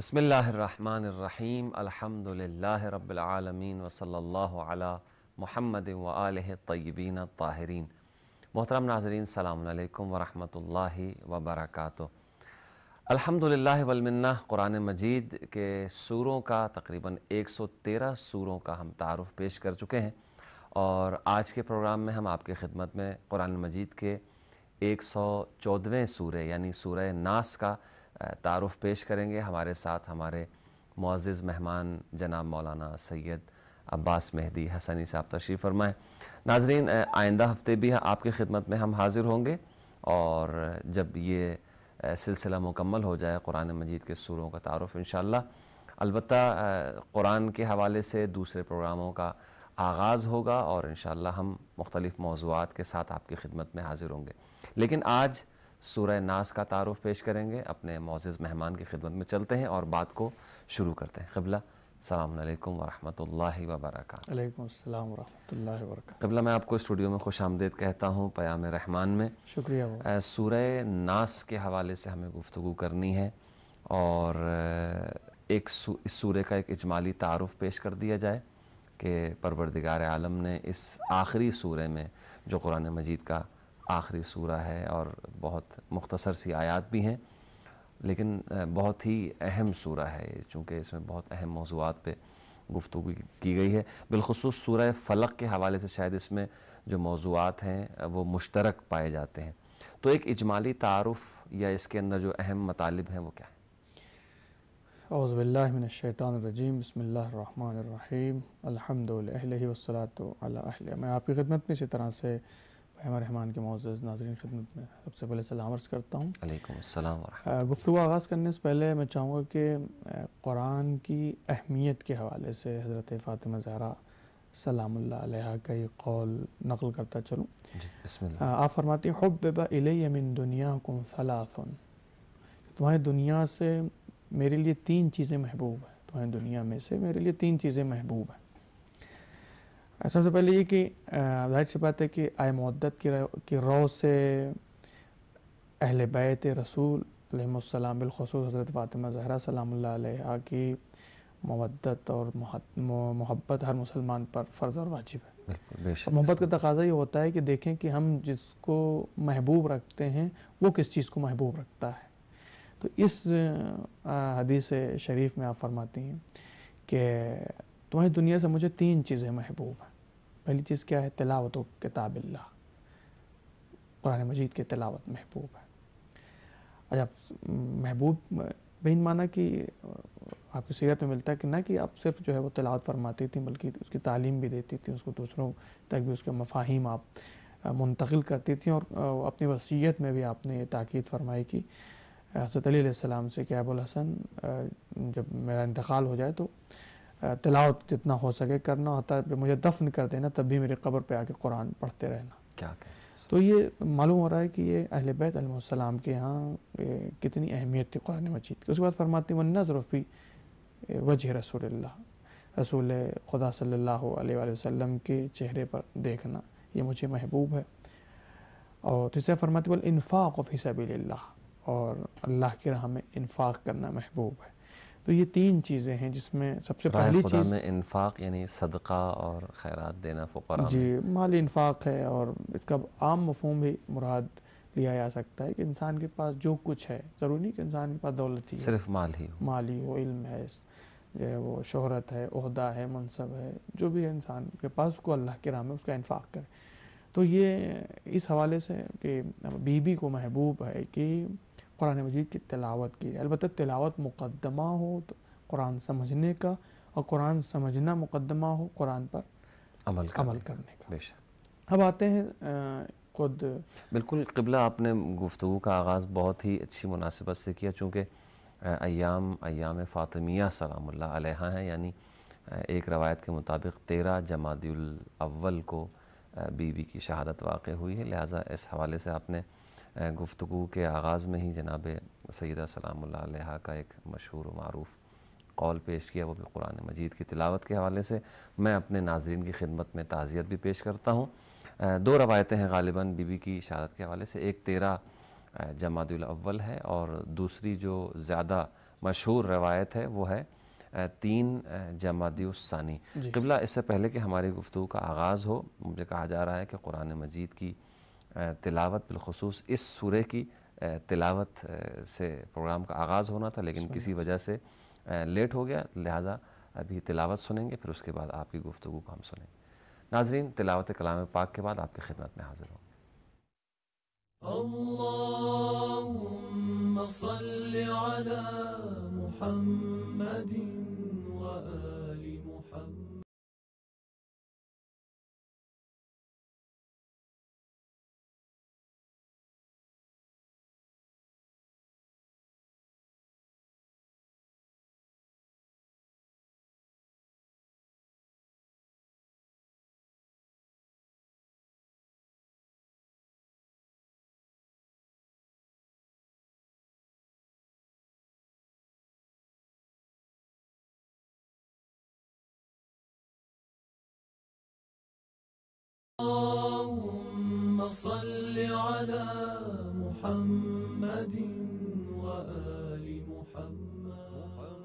بسم اللہ الرحمن الرحیم الحمد للہ رب العالمین وصلی اللہ علی محمد وآلہ الطیبین الطاہرین۔ محترم ناظرین، السلام علیکم ورحمۃ اللہ وبرکاتہ۔ الحمد للہ والمنہ، قرآن مجید کے سوروں کا تقریباً 113 سوروں کا ہم تعارف پیش کر چکے ہیں، اور آج کے پروگرام میں ہم آپ کی خدمت میں قرآن مجید کے 114ویں سورہ یعنی سورہ ناس کا تعارف پیش کریں گے۔ ہمارے ساتھ ہمارے معزز مہمان جناب مولانا سید عباس مہدی حسنی صاحب تشریف فرمائیں۔ ناظرین، آئندہ ہفتے بھی آپ کی خدمت میں ہم حاضر ہوں گے، اور جب یہ سلسلہ مکمل ہو جائے قرآن مجید کے سوروں کا تعارف انشاءاللہ، البتہ قرآن کے حوالے سے دوسرے پروگراموں کا آغاز ہوگا، اور انشاءاللہ ہم مختلف موضوعات کے ساتھ آپ کی خدمت میں حاضر ہوں گے۔ لیکن آج سورہ ناس کا تعارف پیش کریں گے۔ اپنے معزز مہمان کی خدمت میں چلتے ہیں اور بات کو شروع کرتے ہیں۔ قبلہ، السلام علیکم ورحمۃ اللہ وبرکاتہ۔ علیکم السلام ورحمۃ اللہ وبرکاتہ۔ قبلہ، میں آپ کو اسٹوڈیو میں خوش آمدید کہتا ہوں پیام رحمان میں۔ شکریہ۔ سورہ ناس کے حوالے سے ہمیں گفتگو کرنی ہے، اور اس سورہ کا ایک اجمالی تعارف پیش کر دیا جائے کہ پروردگار عالم نے اس آخری سورہ میں، جو قرآن مجید کا آخری سورہ ہے اور بہت مختصر سی آیات بھی ہیں، لیکن بہت ہی اہم سورہ ہے، چونکہ اس میں بہت اہم موضوعات پہ گفتگو کی گئی ہے۔ بالخصوص سورہ فلق کے حوالے سے شاید اس میں جو موضوعات ہیں وہ مشترک پائے جاتے ہیں، تو ایک اجمالی تعارف یا اس کے اندر جو اہم مطالب ہیں وہ کیا ہیں؟ اعوذ باللہ من الشیطان الرجیم، بسم اللہ الرحمن الرحیم، الحمد للہ والصلاۃ علی اہلہ۔ میں آپ کی خدمت میں اسی طرح سے پیام رحمان کے معزز ناظرین خدمت میں سب سے پہلے سلام عرض کرتا ہوں۔ علیکم السلام ورحمۃ۔ گفتگو آغاز کرنے سے پہلے میں چاہوں گا کہ قرآن کی اہمیت کے حوالے سے حضرت فاطمہ زہرا سلام اللہ علیہا کا یہ قول نقل کرتا چلوں۔ جی، بسم اللہ۔ آپ فرماتی ہیں، حبب الی من دنیاکم ثلاث، تمہاری دنیا سے میرے لیے تین چیزیں محبوب ہیں، تمہاری دنیا میں سے میرے لیے تین چیزیں محبوب ہیں۔ سب سے پہلے یہ کہ ظاہر سی بات ہے کہ آئے مودت کی رو سے اہل بیت رسول علیہ السلام، بالخصوص حضرت فاطمہ زہرا سلام اللہ علیہا کی مودت اور محبت ہر مسلمان پر فرض اور واجب ہے۔ بالکل، بے شک۔ محبت کا تقاضا یہ ہوتا ہے کہ دیکھیں کہ ہم جس کو محبوب رکھتے ہیں وہ کس چیز کو محبوب رکھتا ہے۔ تو اس حدیث شریف میں آپ فرماتی ہیں کہ تمہاری دنیا سے مجھے تین چیزیں محبوب ہیں۔ پہلی چیز کیا ہے؟ تلاوت و کتاب اللہ، قرآن مجید کی تلاوت محبوب ہے۔ اچھا، محبوب بہن معنی کہ آپ کی سیرت میں ملتا ہے کہ نہ کہ آپ صرف جو ہے وہ تلاوت فرماتی تھیں، بلکہ اس کی تعلیم بھی دیتی تھیں، اس کو دوسروں تک بھی اس کے مفاہیم آپ منتقل کرتی تھیں، اور اپنی وصیت میں بھی آپ نے یہ تاکید فرمائی کہ حضرت علی علیہ السلام سے کہ ابو الحسن، جب میرا انتقال ہو جائے تو تلاوت جتنا ہو سکے کرنا، ہوتا ہے مجھے دفن کر دینا، تب بھی میری قبر پہ آ کے قرآن پڑھتے رہنا۔ کیا کہیں؟ تو یہ معلوم ہو رہا ہے کہ یہ اہل بیت علیہ السلام کے ہاں کتنی اہمیت تھی قرآن مجید کی۔ اس کے بعد فرماتے ہیں وَالنَّظْرُ فِي وجہ رسول اللہ، رسول خدا صلی اللہ علیہ وآلہ وسلم کے چہرے پر دیکھنا، یہ مجھے محبوب ہے۔ اور تیسرا فرماتے ہیں وَالْإِنفَاقُ فِي سَبِيلِ اللَّهِ، اور اللہ کی راہ میں انفاق کرنا محبوب ہے۔ تو یہ تین چیزیں ہیں جس میں سب سے پہلی راہ خدا چیز میں انفاق یعنی صدقہ اور خیرات دینا فقراء جی میں۔ مالی انفاق ہے، اور اس کا عام مفہوم بھی مراد لیا جا سکتا ہے کہ انسان کے پاس جو کچھ ہے، ضروری نہیں کہ انسان کے پاس دولت ہی ہے، صرف مال ہی ہو، مالی ہو، علم ہے، جو ہے وہ شہرت ہے، عہدہ ہے، منصب ہے، جو بھی ہے انسان کے پاس، کو اللہ کے راہ میں اس کا انفاق کرے۔ تو یہ اس حوالے سے کہ بی کو محبوب ہے کہ قرآن مجید کی تلاوت کی، البتہ تلاوت مقدمہ ہو تو قرآن سمجھنے کا، اور قرآن سمجھنا مقدمہ ہو قرآن پر عمل کرنے کا۔ بے شک۔ اب آتے ہیں خود بالکل قبلہ، آپ نے گفتگو کا آغاز بہت ہی اچھی مناسبت سے کیا، چونکہ ایام فاطمیہ سلام اللہ علیہا ہیں، یعنی ایک روایت کے مطابق 13 جمادی الاول کو بی بی کی شہادت واقع ہوئی ہے، لہٰذا اس حوالے سے آپ نے گفتگو کے آغاز میں ہی جناب سیدہ سلام اللہ علیہا کا ایک مشہور و معروف قول پیش کیا، وہ بھی قرآن مجید کی تلاوت کے حوالے سے۔ میں اپنے ناظرین کی خدمت میں تعزیت بھی پیش کرتا ہوں۔ دو روایتیں ہیں غالباً بی بی کی شہادت کے حوالے سے، ایک 13 جمادی الاول ہے، اور دوسری جو زیادہ مشہور روایت ہے وہ ہے 3 جمادی الثانی۔ قبلہ اس سے پہلے کہ ہماری گفتگو کا آغاز ہو، مجھے کہا جا رہا ہے کہ قرآن مجید کی تلاوت بالخصوص اس سورے کی تلاوت سے پروگرام کا آغاز ہونا تھا، لیکن کسی وجہ سے لیٹ ہو گیا، لہٰذا ابھی تلاوت سنیں گے، پھر اس کے بعد آپ کی گفتگو کو ہم سنیں گے۔ ناظرین، تلاوت کلام پاک کے بعد آپ کی خدمت میں حاضر ہوں۔ اللهم صل على محمد وآل محمد اللهم صل على محمد وآل محمد۔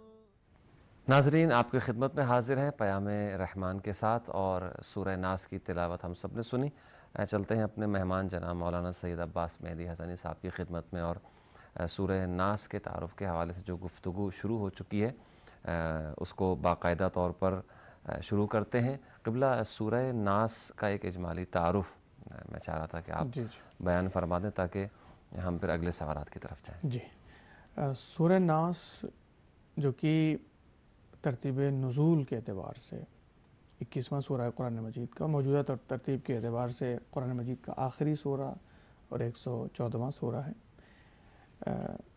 ناظرین، آپ کی خدمت میں حاضر ہیں پیام رحمان کے ساتھ، اور سورہ ناس کی تلاوت ہم سب نے سنی۔ چلتے ہیں اپنے مہمان جناب مولانا سید عباس مہدی حسنی صاحب کی خدمت میں، اور سورہ ناس کے تعارف کے حوالے سے جو گفتگو شروع ہو چکی ہے اس کو باقاعدہ طور پر شروع کرتے ہیں۔ قبلہ سورہ ناس کا ایک اجمالی تعارف میں چاہ رہا تھا کہ آپ بیان فرما دیں تاکہ ہم پھر اگلے سوالات کی طرف جائیں۔ جی، سورہ ناس جو کہ ترتیب نزول کے اعتبار سے 21واں سورہ ہے قرآن مجید کا، موجودہ ترتیب کے اعتبار سے قرآن مجید کا آخری سورہ اور 114واں سورہ ہے،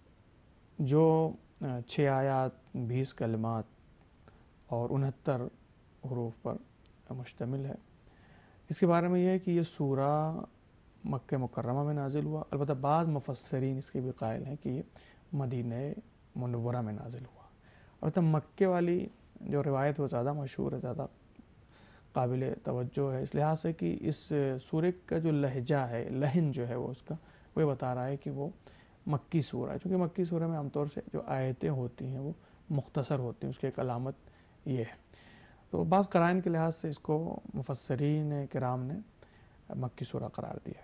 جو 6 آیات، 20 کلمات اور 69 حروف پر مشتمل ہے۔ اس کے بارے میں یہ ہے کہ یہ سورہ مکہ مکرمہ میں نازل ہوا، البتہ بعض مفسرین اس کے بھی قائل ہیں کہ یہ مدینہ منورہ میں نازل ہوا۔ البتہ مکے والی جو روایت وہ زیادہ مشہور ہے، زیادہ قابل توجہ ہے، اس لحاظ سے کہ اس سورہ کا جو لہجہ ہے، لہن جو ہے وہ اس کا، وہ بتا رہا ہے کہ وہ مکی سورہ ہے، چونکہ مکی سورہ میں عام طور سے جو آیتیں ہوتی ہیں وہ مختصر ہوتی ہیں، اس کی ایک علامت یہ ہے۔ تو بعض قرائن کے لحاظ سے اس کو مفسرین کرام نے مکی سورہ قرار دیا ہے۔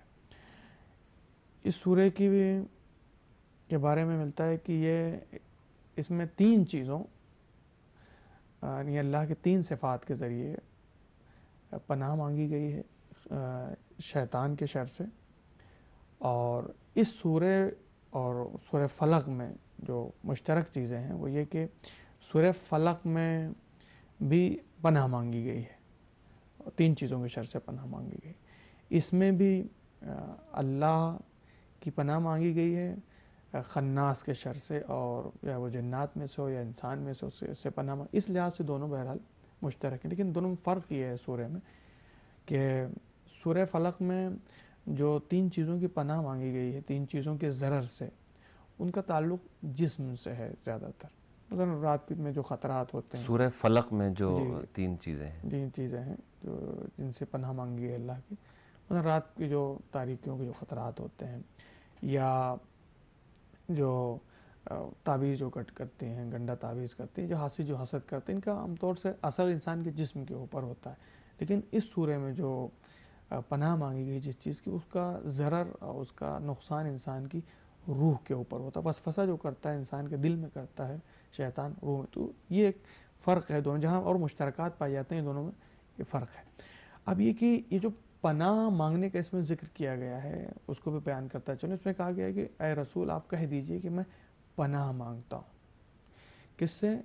اس سورہ کی بھی کے بارے میں ملتا ہے کہ یہ اس میں 3 چیزوں یعنی اللہ کے 3 صفات کے ذریعے پناہ مانگی گئی ہے شیطان کے شر سے، اور اس سورہ اور سورہ فلق میں جو مشترک چیزیں ہیں وہ یہ کہ سورہ فلق میں بھی پناہ مانگی گئی ہے، 3 چیزوں کے شر سے پناہ مانگی گئی۔ اس میں بھی اللہ کی پناہ مانگی گئی ہے خناس کے شر سے، اور یا وہ جنات میں سے ہو یا انسان میں سے، اس سے پناہ اس لحاظ سے دونوں بہرحال مشترک ہیں، لیکن دونوں میں فرق یہ ہے سورہ میں کہ سورہ فلق میں جو 3 چیزوں کی پناہ مانگی گئی ہے، 3 چیزوں کے ضرر سے، ان کا تعلق جسم سے ہے زیادہ تر، مثلا رات میں جو خطرات ہوتے ہیں۔ سورہ فلق میں جو 3 چیزیں ہیں، 3 چیزیں ہیں جو جن سے پناہ مانگی ہے اللہ کی، مثلا رات کی جو تاریکیوں کے جو خطرات ہوتے ہیں، یا جو تعویذ جو کٹ کرتے ہیں، گنڈا تعویذ کرتے ہیں، جو حاسد جو حسد کرتے ہیں، ان کا عام طور سے اثر انسان کے جسم کے اوپر ہوتا ہے، لیکن اس سورہ میں جو پناہ مانگی گئی جس چیز کی، اس کا ضرر اور اس کا نقصان انسان کی روح کے اوپر ہوتا ہے، وسوسہ جو کرتا ہے انسان کے دل میں کرتا ہے شیطان روح میں۔ تو یہ ایک فرق ہے دونوں، جہاں اور مشترکات پائے جاتے ہیں دونوں میں یہ فرق ہے۔ اب یہ کہ یہ جو پناہ مانگنے کا اس میں ذکر کیا گیا ہے اس کو بھی بیان کرتا ہے، چلو اس میں کہا گیا ہے کہ اے رسول آپ کہہ دیجئے کہ میں پناہ مانگتا ہوں، کس سے؟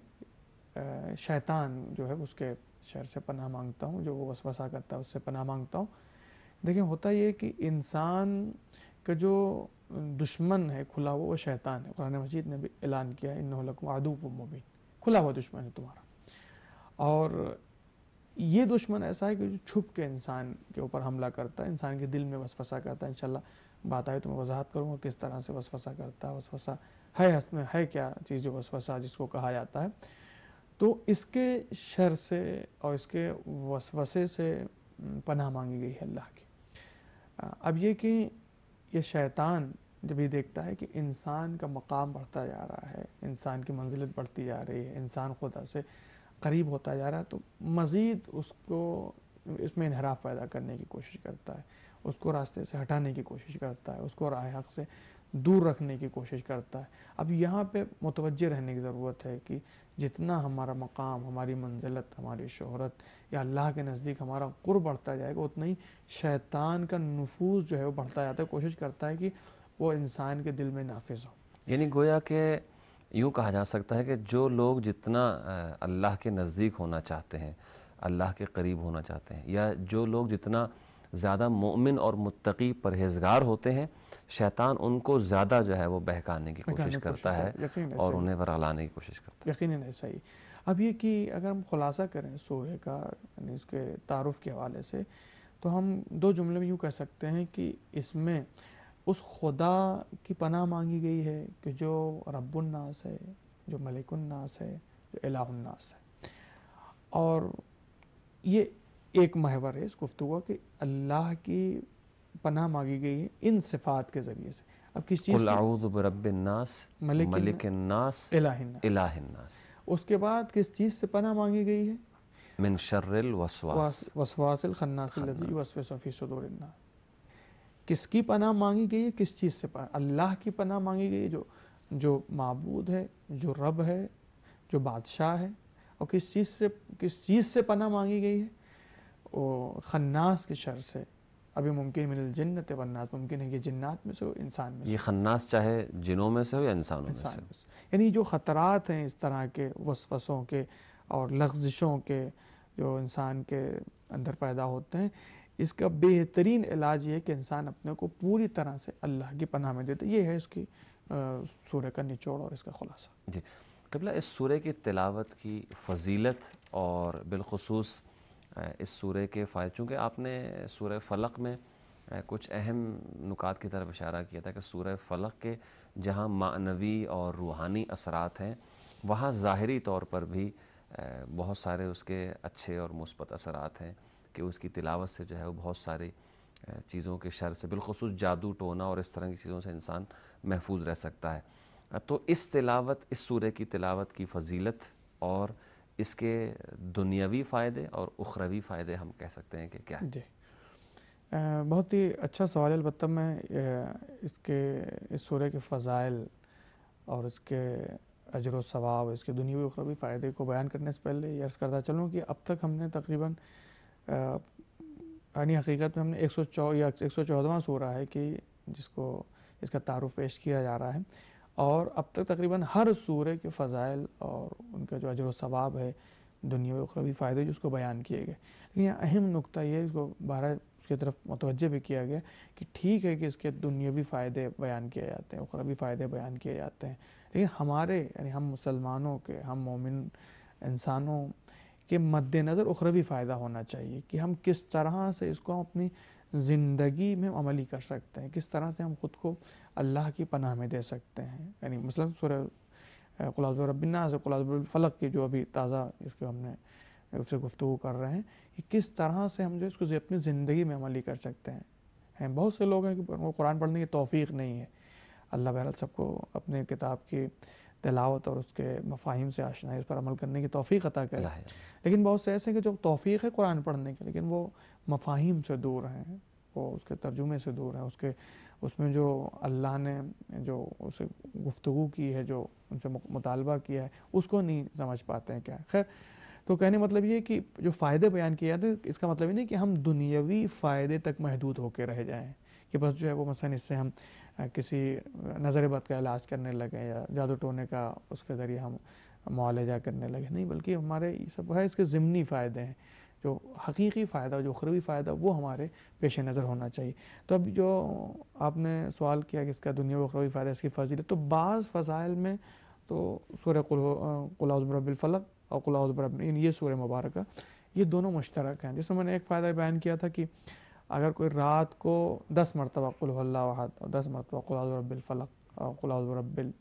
شیطان جو ہے اس کے شر سے پناہ مانگتا ہوں، جو وہ وسوسہ کرتا ہے اس سے پناہ مانگتا ہوں۔ دیکھیں ہوتا یہ کہ انسان کا جو دشمن ہے کھلا ہوا وہ شیطان ہے، قرآن مجید نے بھی اعلان کیا ہے انہ لکم عدو مبین، کھلا ہوا دشمن ہے تمہارا، اور یہ دشمن ایسا ہے کہ جو چھپ کے انسان کے اوپر حملہ کرتا ہے، انسان کے دل میں وسوسہ کرتا ہے۔ انشاءاللہ بات آئے تو میں وضاحت کروں گا کس طرح سے وسوسہ کرتا ہے، وسوسہ ہے اس میں ہے کیا چیز جو وسوسہ جس کو کہا جاتا ہے۔ تو اس کے شر سے اور اس کے وسوسے سے پناہ مانگی گئی ہے اللہ کی۔ اب یہ کہ یہ شیطان جب یہ دیکھتا ہے کہ انسان کا مقام بڑھتا جا رہا ہے، انسان کی منزلت بڑھتی جا رہی ہے، انسان خدا سے قریب ہوتا جا رہا ہے، تو مزید اس کو اس میں انحراف پیدا کرنے کی کوشش کرتا ہے، اس کو راستے سے ہٹانے کی کوشش کرتا ہے، اس کو راہ حق سے دور رکھنے کی کوشش کرتا ہے۔ اب یہاں پہ متوجہ رہنے کی ضرورت ہے کہ جتنا ہمارا مقام، ہماری منزلت، ہماری شہرت یا اللہ کے نزدیک ہمارا قرب بڑھتا جائے گا، اتنا ہی شیطان کا نفوذ جو ہے وہ بڑھتا جاتا ہے، کوشش کرتا ہے کہ وہ انسان کے دل میں نافذ ہو۔ یعنی گویا کہ یوں کہا جا سکتا ہے کہ جو لوگ جتنا اللہ کے نزدیک ہونا چاہتے ہیں، اللہ کے قریب ہونا چاہتے ہیں، یا جو لوگ جتنا زیادہ مومن اور متقی پرہیزگار ہوتے ہیں، شیطان ان کو زیادہ جو ہے وہ بہکانے کی کوشش کرتا ہے اور انہیں ورگلانے کی کوشش کرتا ہے۔ یقیناً ایسا ہی۔ اب یہ کہ اگر ہم خلاصہ کریں سورہ کا، یعنی اس کے تعارف کے حوالے سے، تو ہم دو جملے میں یوں کہہ سکتے ہیں کہ اس میں اس خدا کی پناہ مانگی گئی ہے کہ جو رب الناس ہے، جو ملک الناس ہے، جو الہ الناس ہے، اور یہ ایک محور ہے اس گفتگو کہ اللہ کی پناہ مانگی گئی ہے ان صفات کے ذریعے سے۔ اب کس چیز قل اعوذ برب الناس ملک الناس الہ الناس، الہ الناس، اس کے بعد کس چیز سے پناہ مانگی گئی ہے؟ من شر الوسواس، وسواس الخناس الذی یوسوس فی صدور الناس۔ کس کی پناہ مانگی گئی ہے؟ کس چیز سے پناہ؟ اللہ کی پناہ مانگی گئی ہے، جو معبود ہے، جو رب ہے، جو بادشاہ ہے۔ اور کس چیز سے پناہ مانگی گئی ہے؟ وہ خناس کے شر سے۔ ابھی ممکن من الجنت والناس، ممکن ہے کہ جنات میں سے ہو، انسان میں سے یہ ہو، خناس چاہے جنوں میں سے ہو یا انسانوں میں انسان سے میں سے۔ یعنی جو خطرات ہیں اس طرح کے وسوسوں کے اور لغزشوں کے جو انسان کے اندر پیدا ہوتے ہیں، اس کا بہترین علاج یہ ہے کہ انسان اپنے کو پوری طرح سے اللہ کی پناہ میں دیتے۔ یہ ہے اس کی سورہ کا نچوڑ اور اس کا خلاصہ۔ جی قبلہ، اس سورہ کی تلاوت کی فضیلت اور بالخصوص اس سورہ کے فائدے، چونکہ آپ نے سورہ فلق میں کچھ اہم نکات کی طرف اشارہ کیا تھا کہ سورہ فلق کے جہاں معنوی اور روحانی اثرات ہیں، وہاں ظاہری طور پر بھی بہت سارے اس کے اچھے اور مثبت اثرات ہیں کہ اس کی تلاوت سے جو ہے وہ بہت ساری چیزوں کے شر سے، بالخصوص جادو ٹونا اور اس طرح کی چیزوں سے انسان محفوظ رہ سکتا ہے۔ تو اس سورہ کی تلاوت کی فضیلت اور اس کے دنیاوی فائدے اور اخروی فائدے ہم کہہ سکتے ہیں کہ کیا ہے؟ جی بہت ہی اچھا سوال ہے۔ البتہ میں اس سورہ کے فضائل اور اس کے اجر و ثواب، اس کے دنیاوی اخروی فائدے کو بیان کرنے سے پہلے یہ عرض کرتا چلوں کہ اب تک ہم نے تقریباً یعنی حقیقت میں ہم نے 114واں سورہ ہے کہ جس کا تعارف پیش کیا جا رہا ہے، اور اب تک تقریباً ہر سورہ کے فضائل اور ان کا جو اجر و ثواب ہے، دنیاوی اخروی فائدے جو اس کو بیان کیے گئے۔ لیکن یہاں اہم نقطہ یہ ہے، اس کو بارہ اس کی طرف متوجہ بھی کیا گیا کہ ٹھیک ہے کہ اس کے دنیاوی فائدے بیان کیے جاتے ہیں، اخروی فائدے بیان کیے جاتے ہیں، لیکن ہمارے یعنی ہم مسلمانوں کے، ہم مومن انسانوں کے مد نظر اخروی فائدہ ہونا چاہیے کہ ہم کس طرح سے اس کو ہم اپنی زندگی میں عملی کر سکتے ہیں، کس طرح سے ہم خود کو اللہ کی پناہ میں دے سکتے ہیں۔ یعنی مثلا سورہ قل اعوذ برب الناس، قل اعوذ برب الفلق کی جو ابھی تازہ اس کے ہم نے اس سے گفتگو کر رہے ہیں، کہ کس طرح سے ہم جو اس کو اپنی زندگی میں عملی کر سکتے ہیں۔ بہت سے لوگ ہیں کہ وہ قرآن پڑھنے کی توفیق نہیں ہے۔ اللہ بہرحال سب کو اپنے کتاب کی تلاوت اور اس کے مفاہیم سے آشنائی، اس پر عمل کرنے کی توفیق عطا کرے۔ لیکن بہت سے ایسے ہیں کہ جو توفیق ہے قرآن پڑھنے کی، لیکن وہ مفاہیم سے دور ہیں، وہ اس کے ترجمے سے دور ہیں، اس میں جو اللہ نے جو اسے گفتگو کی ہے، جو ان سے مطالبہ کیا ہے، اس کو نہیں سمجھ پاتے ہیں کیا ہے۔ خیر، تو کہنے مطلب یہ ہے کہ جو فائدے بیان کیے جاتے ہیں، اس کا مطلب یہ نہیں کہ ہم دنیاوی فائدے تک محدود ہو کے رہ جائیں کہ بس جو ہے وہ مثلا اس سے ہم کسی نظر بد کا علاج کرنے لگیں یا جادو ٹونے کا اس کے ذریعے ہم معالجہ کرنے لگے، نہیں، بلکہ ہمارے یہ سب ہے اس کے ضمنی فائدے ہیں۔ جو حقیقی فائدہ، جو اخروی فائدہ، وہ ہمارے پیش نظر ہونا چاہیے۔ تو اب جو آپ نے سوال کیا کہ اس کا دنیا و اخروی فائدہ، اس کی فضیلت، تو بعض فضائل میں تو سورہ قل اعوذ برب الفلق اور قل اعوذ برب، یہ سورہ مبارکہ، یہ دونوں مشترک ہیں، جس میں نے ایک فائدہ بیان کیا تھا کہ اگر کوئی رات کو 10 مرتبہ قل هو اللہ احد اور 10 مرتبہ قل اعوذ برب الفلق اور قل اعوذ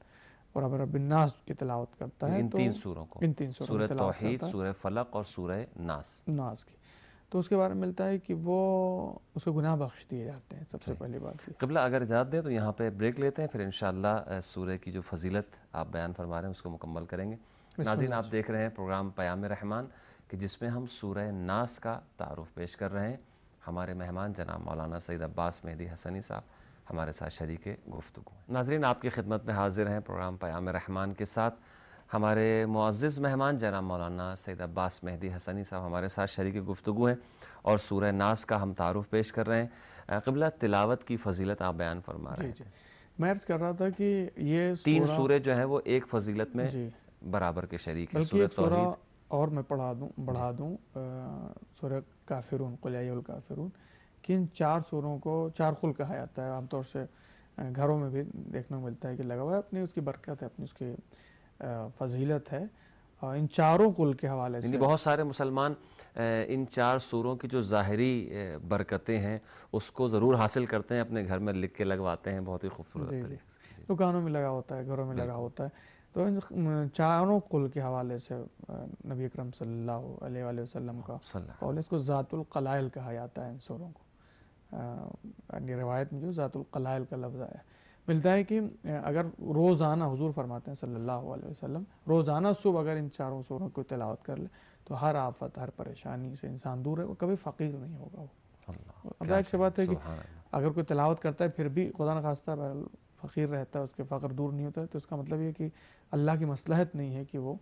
برب الناس کی تلاوت کرتا ہے، ان تو تین سوروں کو، ان تین سوروں سورہ کی تلاوت توحید، کرتا ہے، سورہ فلق اور سورہ ناس ناس کی، تو اس کے بارے میں ملتا ہے کہ وہ اس کے گناہ بخش دیے جاتے ہیں. سب سے پہلی بات یہ. قبلہ اگر اجازت دیں تو یہاں پہ بریک لیتے ہیں، پھر انشاءاللہ سورہ کی جو فضیلت آپ بیان فرما رہے ہیں اس کو مکمل کریں گے. ناظرین، آپ دیکھ رہے ہیں پروگرام پیام رحمان کہ جس میں ہم سورہ ناس کا تعارف پیش کر رہے ہیں. ہمارے مہمان جناب مولانا سید عباس مہدی حسنی صاحب ہمارے ساتھ شریک گفتگو ہیں. ناظرین، آپ کی خدمت میں حاضر ہیں پروگرام پیام رحمان کے ساتھ ہمارے معزز مہمان جناب مولانا سید عباس مہدی حسنی صاحب ہمارے ساتھ شریک گفتگو ہیں اور سورہ ناس کا ہم تعارف پیش کر رہے ہیں. قبلہ تلاوت کی فضیلت آپ بیان فرما رہے ہیں. جی میں عرض کر رہا تھا کہ یہ تین سورے جو ہیں وہ ایک فضیلت میں برابر کے شریک ہیں. بلکہ ایک سورہ اور میں بڑھا دوں سورہ کافرون، قل یا ایھا الکافرون، کہ ان 4 سوروں کو 4 قل کہا جاتا ہے. عام طور سے گھروں میں بھی دیکھنے کو ملتا ہے کہ لگا ہوا ہے. اپنی اس کی برکت ہے، اپنی اس کی فضیلت ہے. ان 4 قل کے حوالے سے بہت سارے مسلمان ان 4 سوروں کی جو ظاہری برکتیں ہیں اس کو ضرور حاصل کرتے ہیں، اپنے گھر میں لکھ کے لگواتے ہیں بہت ہی خوبصورت طریقے سے. دکانوں میں لگا ہوتا ہے، گھروں میں لگا ہوتا ہے. تو ان 4 قل کے حوالے سے نبی اکرم صلی اللہ علیہ وآلہ وسلم کا قول ہے. اس کو ذات القلائل کہا جاتا ہے ان سوروں کو. روایت میں جو ذات القلائل کا لفظ آیا ملتا ہے کہ اگر روزانہ حضور فرماتے ہیں صلی اللہ علیہ وسلم روزانہ صبح اگر ان 4 سوروں کو تلاوت کر لے تو ہر آفت، ہر پریشانی سے انسان دور ہے، وہ کبھی فقیر نہیں ہوگا. اب ایک بات ہے کہ اگر کوئی تلاوت کرتا ہے پھر بھی خدا نخواستہ فقیر رہتا ہے، اس کے فقر دور نہیں ہوتا ہے، تو اس کا مطلب یہ کہ اللہ کی مصلحت نہیں ہے کہ وہ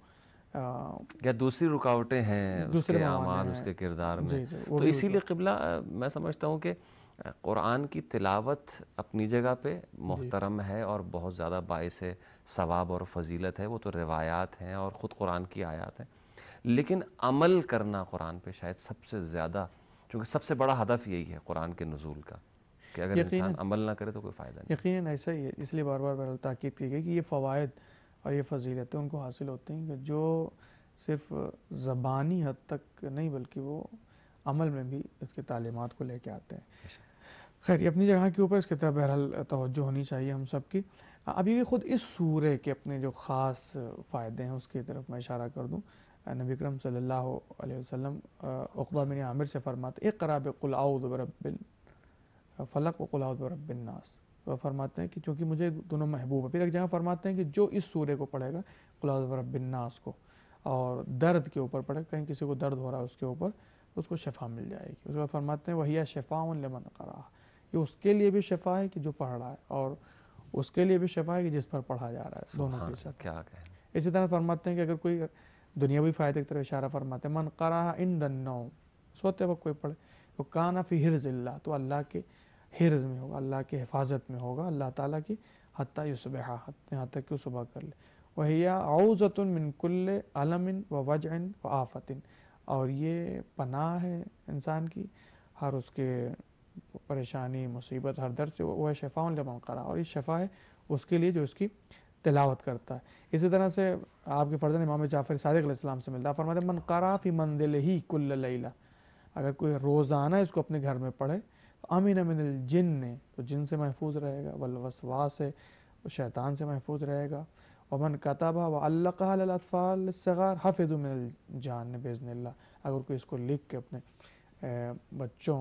یا دوسری رکاوٹیں ہیں اس کے اعمال، اس کے کردار میں. تو اسی لیے قبلہ میں سمجھتا ہوں کہ قرآن کی تلاوت اپنی جگہ پہ محترم ہے اور بہت زیادہ باعث ثواب اور فضیلت ہے. وہ تو روایات ہیں اور خود قرآن کی آیات ہیں، لیکن عمل کرنا قرآن پہ شاید سب سے زیادہ، چونکہ سب سے بڑا ہدف یہی ہے قرآن کے نزول کا کہ اگر انسان عمل نہ کرے تو کوئی فائدہ نہیں. یقیناً ایسا ہی ہے. اس لیے بار بار تاکید کی گئی کہ یہ فوائد اور یہ فضیلتیں ان کو حاصل ہوتے ہیں کہ جو صرف زبانی حد تک نہیں بلکہ وہ عمل میں بھی اس کے تعلیمات کو لے کے آتے ہیں. خیر، یہ اپنی جگہ کے اوپر اس کی طرف بہرحال توجہ ہونی چاہیے ہم سب کی. اب یہ خود اس سورے کے اپنے جو خاص فائدے ہیں اس کی طرف میں اشارہ کر دوں. نبی اکرم صلی اللہ علیہ وسلم عقبہ بن عامر سے فرماتے اقرأ بقل اعوذ برب الفلق وقل اعوذ برب الناس. وہ فرماتے ہیں کہ چونکہ مجھے دونوں محبوب ہے. پھر ایک جگہ فرماتے ہیں کہ جو اس سورے کو پڑھے گا قل اعوذ برب الناس کو اور درد کے اوپر پڑھے، کہیں کسی کو درد ہو رہا ہے اس کے اوپر، اس کو شفا مل جائے گی. اس کے بعد فرماتے ہیں وَهِيَ شِفَاءٌ لِمَنْ قَرَأَهَا، یہ اس کے لیے بھی شفا ہے کہ جو پڑھ رہا ہے اور اس کے لیے بھی شفا ہے کہ جس پر پڑھا جا رہا ہے. دونوں کی شفا. کیا کہیں. اسی طرح فرماتے ہیں کہ اگر کوئی دنیاوی فائدے کی طرف اشارہ فرماتے ہیں من قرأ عند النوم، سوتے وقت کوئی پڑھے، وہ کان فی حرز اللہ، تو اللہ کے حرز میں ہوگا، اللہ کی حفاظت میں ہوگا، اللہ تعالیٰ کی، حتیٰ یصبح، یہاں تک کہ وہ صبح کر لے. وَهِيَ عَوْضَةٌ مِّن كُلِّ أَلَمٍ وَوَجْعٍ وَآفَةٍ، اور یہ پناہ ہے انسان کی ہر اس کے پریشانی، مصیبت، ہر درد سے. وہ شفاء لمن قرأ، اور یہ شفا ہے اس کے لیے جو اس کی تلاوت کرتا ہے. اسی طرح سے آپ کے فرزند امام جعفر صادق علیہ السلام سے ملتا ہے، فرماتے ہیں من قرأ فی منزلہ کل لیلہ، اگر کوئی روزانہ اس کو اپنے گھر میں پڑھے امین من الجن، تو جن سے محفوظ رہے گا، والوسواس، شیطان سے محفوظ رہے گا. ومن کتبہ وعلقہ علی الاطفال الصغار حفظوا من الجان باذن اللہ، اگر کوئی اس کو لکھ کے اپنے بچوں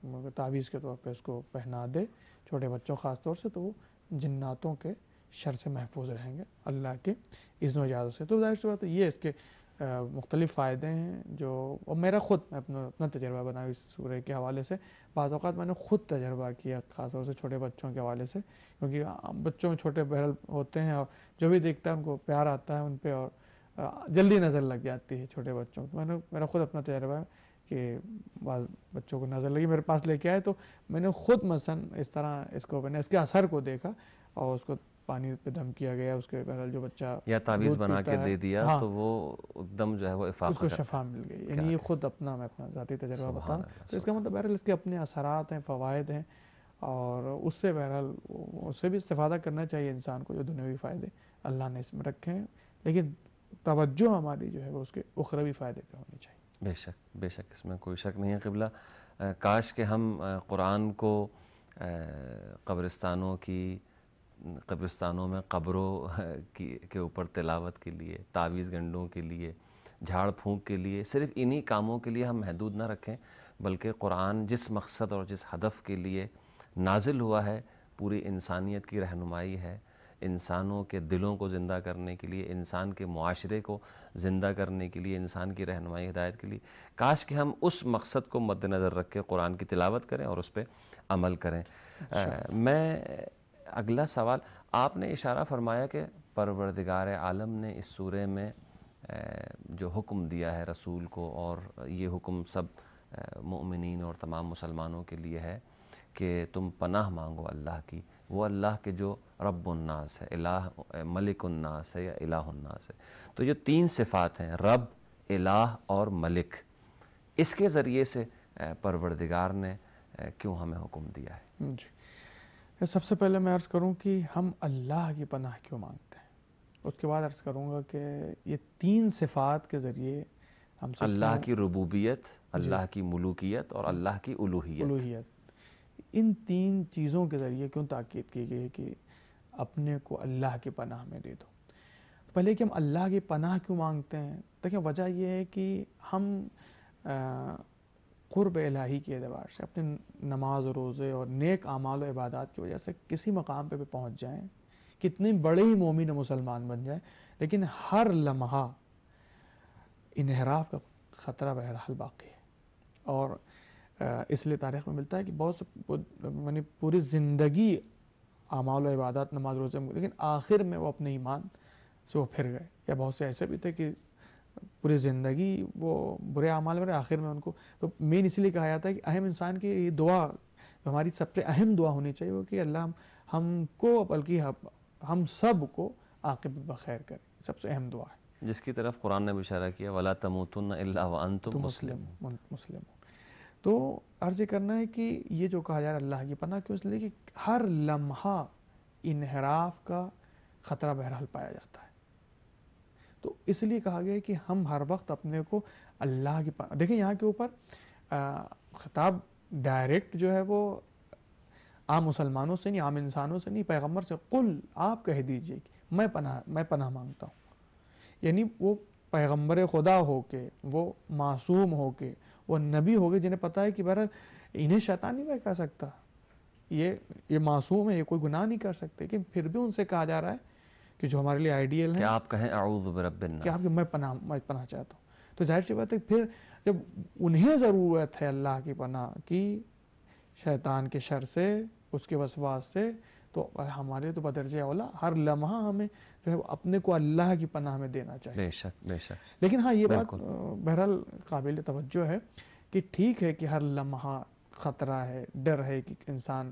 تعویذ کے طور پہ اس کو پہنا دے، چھوٹے بچوں خاص طور سے، تو وہ جناتوں کے شر سے محفوظ رہیں گے اللہ کے اذن و اجازت سے. تو ظاہر سی بات ہے یہ اس کے مختلف فائدے ہیں جو، اور میرا خود میں اپنا تجربہ بنا اس سورہ کے حوالے سے. بعض اوقات میں نے خود تجربہ کیا خاص طور سے چھوٹے بچوں کے حوالے سے، کیونکہ بچوں میں چھوٹے بہرحال ہوتے ہیں اور جو بھی دیکھتا ہے ان کو پیار آتا ہے ان پہ اور جلدی نظر لگ جاتی ہے چھوٹے بچوں کو. میرا خود اپنا تجربہ ہے کہ بعض بچوں کو نظر لگی، میرے پاس لے کے آئے تو میں نے خود مثلا اس طرح میں نے اس کے اثر کو دیکھا اور اس کو پانی پہ دم کیا گیا، اس کے بہرحال جو بچہ یا تعویذ بنا کے دے دیا تو وہ ایک دم جو ہے وہ افاقہ اس کو شفا مل گئی. یعنی یہ خود میں اپنا ذاتی تجربہ بتا رہا ہوں. تو اس کا مطلب بہرحال اس کے اپنے اثرات ہیں، فوائد ہیں، اور اس سے بہرحال اس سے بھی استفادہ کرنا چاہیے انسان کو جو دنیاوی فائدے اللہ نے اس میں رکھے ہیں، لیکن توجہ ہماری جو ہے وہ اس کے اخروی فائدے پہ ہونی چاہیے. بے شک بے شک، اس میں کوئی شک نہیں ہے. قبلہ کاش کہ ہم قرآن کو قبرستانوں میں قبروں کے اوپر تلاوت کے لیے، تعویذ گنڈوں کے لیے، جھاڑ پھونک کے لیے، صرف انہی کاموں کے لیے ہم محدود نہ رکھیں، بلکہ قرآن جس مقصد اور جس ہدف کے لیے نازل ہوا ہے، پوری انسانیت کی رہنمائی ہے، انسانوں کے دلوں کو زندہ کرنے کے لیے، انسان کے معاشرے کو زندہ کرنے کے لیے، انسان کی رہنمائی ہدایت کے لیے، کاش کہ ہم اس مقصد کو مد نظر رکھ کے قرآن کی تلاوت کریں اور اس پہ عمل کریں۔ میں اگلا سوال، آپ نے اشارہ فرمایا کہ پروردگار عالم نے اس سورہ میں جو حکم دیا ہے رسول کو، اور یہ حکم سب مؤمنین اور تمام مسلمانوں کے لیے ہے کہ تم پناہ مانگو اللہ کی، وہ اللہ کے جو رب الناس ہے، الہ ملک الناس ہے یا الہ الناس ہے۔ تو جو تین صفات ہیں، رب، الہ اور ملک، اس کے ذریعے سے پروردگار نے کیوں ہمیں حکم دیا ہے؟ جی، سب سے پہلے میں عرض کروں کہ ہم اللہ کی پناہ کیوں مانگتے ہیں، اس کے بعد عرض کروں گا کہ یہ تین صفات کے ذریعے ہم سب اللہ کی ربوبیت، اللہ کی ملوکیت اور اللہ کی الوہیت، ان تین چیزوں کے ذریعے کیوں تاکید کی گئی کہ اپنے کو اللہ کی پناہ میں دے دو۔ پہلے کہ ہم اللہ کی پناہ کیوں مانگتے ہیں، دیکھیں وجہ یہ ہے کہ ہم قرب الہی کے اعتبار سے اپنے نماز و روزے اور نیک اعمال و عبادات کی وجہ سے کسی مقام پہ پہنچ جائیں، کتنے بڑے ہی مومن و مسلمان بن جائیں، لیکن ہر لمحہ انحراف کا خطرہ بہرحال باقی ہے۔ اور اس لیے تاریخ میں ملتا ہے کہ بہت سے پوری زندگی اعمال و عبادات نماز روزے میں، لیکن آخر میں وہ اپنے ایمان سے وہ پھر گئے، یا بہت سے ایسے بھی تھے کہ پوری زندگی وہ برے اعمال میں، آخر میں ان کو تو مین اس لیے کہا جاتا ہے کہ اہم انسان کی یہ دعا، ہماری سب سے اہم دعا ہونی چاہیے وہ کہ اللہ ہم کو بلکہ ہم سب کو عاقبت بخیر کرے، سب سے اہم دعا ہے، جس کی طرف قرآن نے بھی اشارہ کیا وَلَا تَمُوتُنَّ إِلَّا وَأَنْتُمْ مسلم۔ تو عرض یہ کرنا ہے کہ یہ جو کہا جا رہا ہے اللہ کی پناہ کیوں، اس لیے کہ ہر لمحہ انحراف کا خطرہ بہرحال پایا جاتا ہے، تو اس لیے کہا گیا کہ ہم ہر وقت اپنے کو اللہ کی پناہ۔ دیکھیں یہاں کے اوپر خطاب ڈائریکٹ جو ہے وہ عام مسلمانوں سے نہیں، عام انسانوں سے نہیں، پیغمبر سے، قل آپ کہہ دیجئے کہ میں پناہ مانگتا ہوں، یعنی وہ پیغمبر خدا ہو کے، وہ معصوم ہو کے، وہ نبی ہو کے، جنہیں پتہ ہے کہ بہرحال انہیں شیطان نہیں بہکا سکتا، یہ معصوم ہے، یہ کوئی گناہ نہیں کر سکتے، لیکن پھر بھی ان سے کہا جا رہا ہے کہ جو ہمارے لیے آئیڈیل ہے کہ آپ کہیں اعوذ برب الناس، کہ آپ کہ میں پناہ چاہتا ہوں۔ تو ظاہر سی بات ہے پھر جب انہیں ضرورت ہے اللہ کی پناہ کی شیطان کے شر سے، اس کے وسواس سے، تو ہمارے تو بدرجہ اولا ہر لمحہ ہمیں جو ہے اپنے کو اللہ کی پناہ میں دینا چاہیے۔ بے شک بے شک۔ لیکن ہاں یہ بات بہرحال قابل توجہ ہے کہ ٹھیک ہے کہ ہر لمحہ خطرہ ہے، ڈر ہے کہ انسان